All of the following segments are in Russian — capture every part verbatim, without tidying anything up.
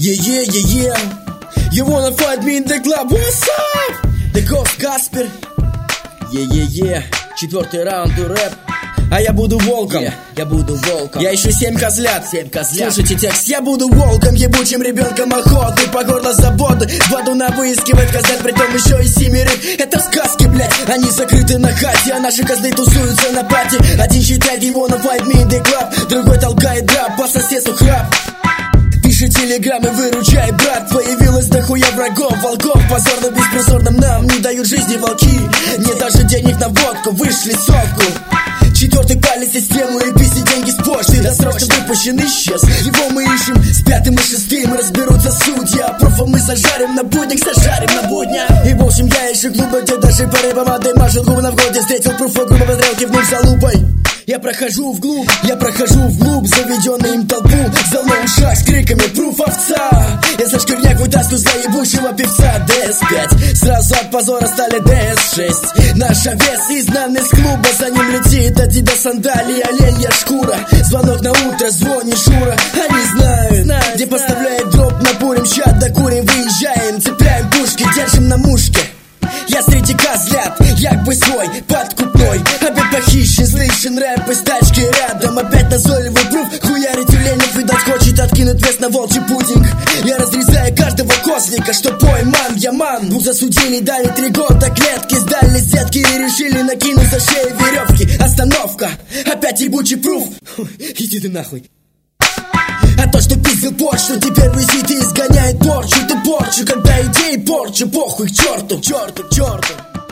Yeah, yeah, yeah, yeah. You wanna fight me in the club? What's up? The Ghost Каспер. Yeah, yeah, yeah. Четвертый раунд и рэп. А я буду волком, yeah, я буду волком. Я ищу семь козлят, семь козлят. Слушайте текст, я буду волком, ебучим ребенком охоты. По горло заботы, воду на выискивать козлят, притом еще и семерых. Это сказки, блять, они закрыты на хате, а наши козлы тусуются на пати. Один считает его на fight me in the club, другой толкает драп, по соседству храп. Пиши телеграммы, выручай, брат. Появилось дохуя врагов, волков. Позорно беспризорным нам не дают жизни волки. Нет даже денег на водку, вышли сотку. Четвертый палец систему и писи деньги с почты. Досрочно выпущен, исчез. Его мы ищем с пятым и шестым. Разберутся судья. Профа мы зажарим на буднях, зажарим на буднях. И в общем я ищу клубы, где даже по помадой мажет губы на входе. Встретил пруфа, грубо подрел, кивнул за лупой. Я прохожу вглубь, я прохожу вглубь, заведенный им толпу, зал на ушах с криками «Пруф овца!» Я за шкирняк вытаскиваю злоебущего певца ди эс пять, сразу от позора стали ди эс шесть. Наш овес изгнан из клуба, за ним летит Адидас сандалии, оленья шкура. Звонок на утро, звонит Шура, они знают, знают где знают. Поставляет дроп, напурим чат, докурим, выезжаем, цепляем пушки, держим на мушке. Я среди козлят, як бы свой, подкупной. Опять похищен, слышен рэп из тачки рядом. Опять назойливый пруф, хуярить тюленев. Видать хочет откинуть вес на волчий пудинг. Я разрезаю каждого козлика, что пойман, я ман. Двух засудили, дали три года клетки. Сдали сетки и решили накинуть за шею веревки. Остановка, опять ебучий пруф. Иди ты нахуй. А то, что пиздил почту, теперь висит и изгоняет порчу. Ты порчу, когда идеи порчу, похуй к черту, черту, черту.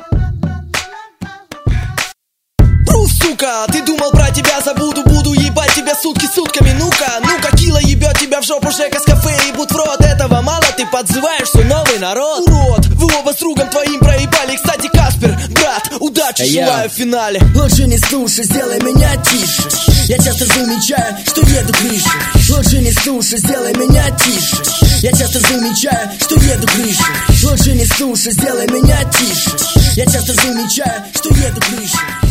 Пруф, сука, ты думал про тебя забуду, буду ебать тебя сутки сутками. Ну-ка, ну-ка, Килла ебет тебя в жопу, Жека с кафе ебут в рот. Этого мало, ты подзываешь все новый народ. Урод, вы оба с другом твоим проебали. Кстати, Каспер, брат, удачи желаю в финале. Лучше не слушай, сделай меня тише. Я часто замечаю, что еду крышей. Лучше не слушай, сделай меня тише. Я часто замечаю, что еду крышей. Лучше не слушай, сделай меня тише. Я часто замечаю, что еду крышей.